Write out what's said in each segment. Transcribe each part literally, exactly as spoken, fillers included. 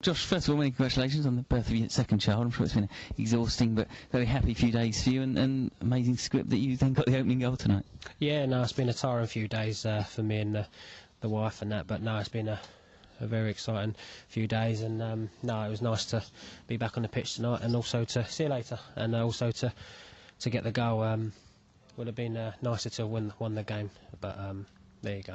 Josh, first of all, many congratulations on the birth of your second child. I'm sure it's been exhausting, but very happy few days for you, and, and amazing script that you then got the opening goal tonight. Yeah, no, it's been a tiring few days uh, for me and the, the wife and that, but no, it's been a, a very exciting few days, and um, no, it was nice to be back on the pitch tonight, and also to see you later, and also to to get the goal. Um, would have been uh, nicer to win won the game, but um, there you go.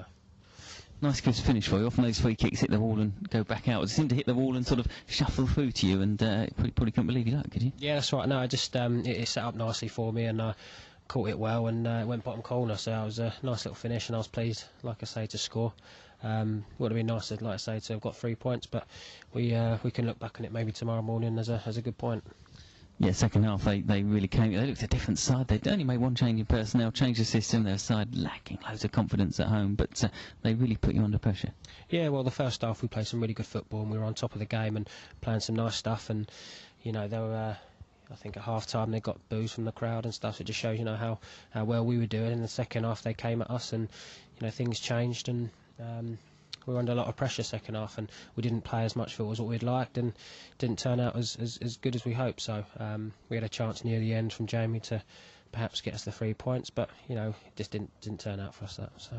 Nice crisp finish for you. Often those free kicks hit the wall and go back out. It seemed to hit the wall and sort of shuffle through to you, and uh, probably, probably couldn't believe your luck, could you? Yeah, that's right. No, I just um, it, it set up nicely for me, and I caught it well, and uh, it went bottom corner. So it was a nice little finish, and I was pleased, like I say, to score. Um, would have been nice, like I say, to have got three points, but we uh, we can look back on it maybe tomorrow morning as a as a good point. Yeah, second half they, they really came. They looked a different side. They'd only made one change in personnel, changed the system. Their side lacking loads of confidence at home, but uh, they really put you under pressure. Yeah, well, the first half we played some really good football, and we were on top of the game and playing some nice stuff. And you know, they were, uh, I think at half time they got boos from the crowd and stuff. So it just shows, you know, how how well we were doing. In the second half they came at us, and you know, things changed, and um, we were under a lot of pressure second half, and we didn't play as much football as what we'd liked, and didn't turn out as as, as good as we hoped. So um, we had a chance near the end from Jamie to perhaps get us the three points, but you know, it just didn't didn't turn out for us that. So.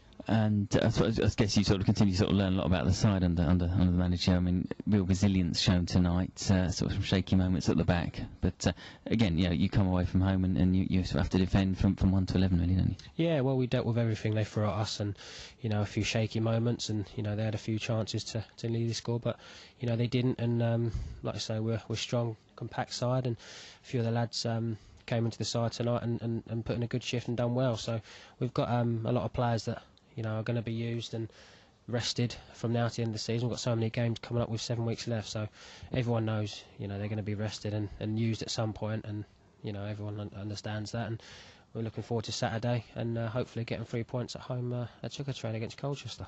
And uh, I I guess you sort of continue to sort of learn a lot about the side under under under the manager. I mean, real resilience shown tonight. Uh, sort of some shaky moments at the back, but uh, again, you know, you come away from home and, and you, you sort of have to defend from from one to eleven, really, don't you? Yeah, well, we dealt with everything they threw at us, and you know, a few shaky moments, and you know, they had a few chances to to lead the score, but you know, they didn't. And um, like I say, we're we're strong, compact side, and a few of the lads. Um, came into the side tonight and, and, and put in a good shift and done well. So we've got um, a lot of players that you know are going to be used and rested from now to the end of the season. We've got so many games coming up with seven weeks left, so everyone knows you know they're going to be rested and, and used at some point, and you know everyone un understands that. And we're looking forward to Saturday and uh, hopefully getting three points at home uh, at Checkatrade against Colchester.